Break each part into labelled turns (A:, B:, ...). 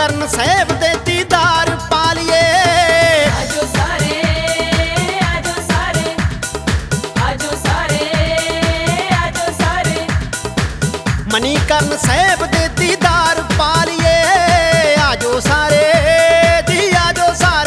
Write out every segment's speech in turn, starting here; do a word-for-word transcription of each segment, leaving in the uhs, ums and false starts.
A: ਮਨੀਕਰਨ ਸਾਹਿਬ ਦੇ ਦੀਦਾਰ ਪਾ ਲਈਏ।
B: ਆਜੋ ਸਾਰੇ ਆਜੋ ਸਾਰੇ ਆਜੋ ਸਾਰੇ ਆਜੋ ਸਾਰੇ
A: ਮਨੀਕਰਨ ਸਾਹਿਬ ਦੇ ਦੀਦਾਰ ਪਾ ਲਈਏ। ਆਜੋ ਸਾਰੇ ਜੀ ਆਜੋ ਸਾਰੇ।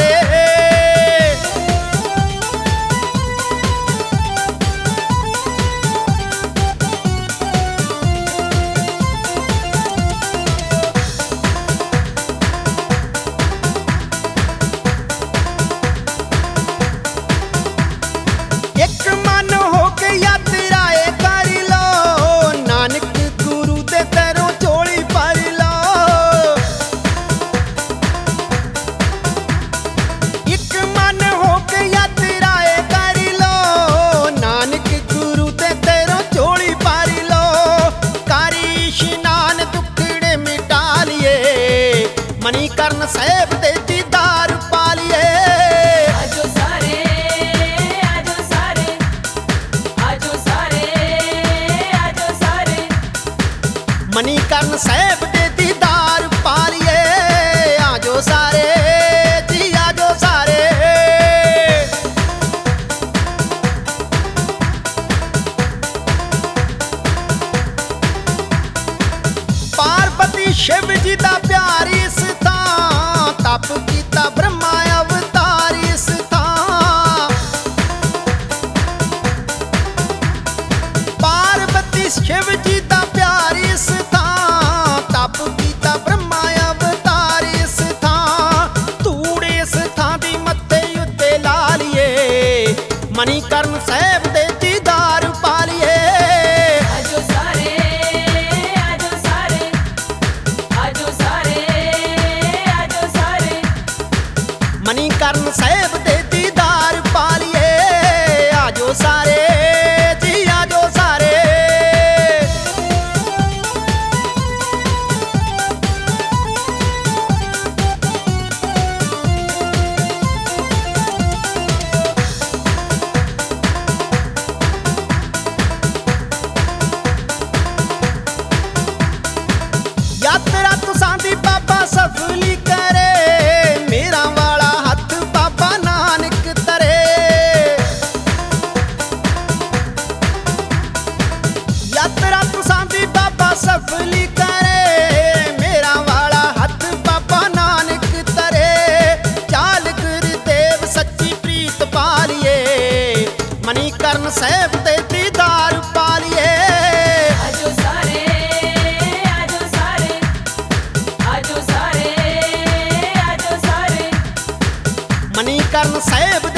A: ਇੱਕ ਮਨ ਹੋ ਕੇ ਯਾਤਰਾ ਏ ਕਰ ਲੋ, ਨਾਨਕ ਗੁਰੂ ਦੇ ਦਰੋਂ ਝੋਲੀ ਭਰ ਲੋ। ਇੱਕ ਮਨ ਹੋ ਕੇ ਯਾਤਰਾ ਏ ਕਰ ਲੋ, ਨਾਨਕ ਗੁਰੂ ਦੇ ਦਰੋਂ ਝੋਲੀ ਭਰ ਲੋ। ਕਰੀ ਇਸ਼ਨਾਨ ਦੁੱਖੜੇ ਮਿਟਾ ਲਈਏ, ਮਨੀਕਰਨ ਸਾਹਿਬ ਦੇ ਦੀਦਾਰ ਪਾ ਲਈਏ।
B: ਆਜੋ ਸਾਰੇ ਆਜੋ ਸਾਰੇ ਆਜੋ ਸਾਰੇ ਆਜੋ ਸਾਰੇ
A: ਮਨੀਕਰਨ ਸਾਹਿਬ ਦੇ ਦੀਦਾਰ ਪਾ ਲਈਏ। ਆਜੋ ਸਾਰੇ ਜੀ ਆਜੋ ਸਾਰੇ। ਪਾਰਬਤੀ ਸ਼ਿਵ ਜੀ ਦਾ ਪਿਆਰ ਇਸ ਥਾਂ, ਤਪ ਕੀਤਾ ਬ੍ਰਹਮਾ ਅਵਤਾਰ ਇਸ ਥਾਂ। ਪਾਰਬਤੀ ਸ਼ਿਵ ਜੀ ਦਾ ਪਿਆਰ ਇਸ ਥਾਂ, ਤਪ ਕੀਤਾ ਬ੍ਰਹਮਾ ਅਵਤਾਰ ਇਸ ਥਾਂ। ਧੂੜ ਇਸ ਥਾਂ ਦੀ ਮੱਥੇ ਉੱਤੇ ਲਾ ਲਈਏ, ਮਨੀਕਰਨ ਸਾਹਿਬ ਦੇ ਦੀਦਾਰ ਪਾ ਲਈਏ।
B: ਆਜੋ ਸਾਰੇ ਆਜੋ ਸਾਰੇ ਆਜੋ ਸਾਰੇ ਆਜੋ ਸਾਰੇ
A: ਮਨੀਕਰਨ ਸਾਹਿਬ ਦੇ ਦੀਦਾਰ ਪਾ ਲਈਏ। ਆਜੋ ਸਾਰੇ ਜੀ ਆਜੋ ਸਾਰੇ। ਯਾਤਰਾ ਤੁਸਾਂ ਦੀ ਬਾਬਾ ਸਫਲੀ ਕਰੇ, ਮੇਰਾ ਵਾਲਾ ਹੱਥ ਬਾਬਾ ਨਾਨਕ ਤਰੇ। ਯਾਤਰਾ ਤੁਸਾਂ ਦੀ ਬਾਬਾ ਸਫਲੀ ਕਰੇ, ਮੇਰਾ ਵਾਲਾ ਹੱਥ ਬਾਬਾ ਨਾਨਕ ਤਰੇ। ਚਾਲ ਗੁਰਦੇਵ ਸੱਚੀ ਪ੍ਰੀਤ ਪਾ ਲਈਏ, ਮਨੀਕਰਨ ਸਾਹਿਬ ਦੇ ਦੀਦਾਰ ਪਾ ਲਈਏ।
B: ਆਜੋ ਸਾਰੇ ਆਜੋ ਸਾਰੇ ਆਜੋ ਸਾਰੇ ਆਜੋ ਸਾਰੇ
A: ਮਨੀਕਰਨ ਸਾਹਿਬ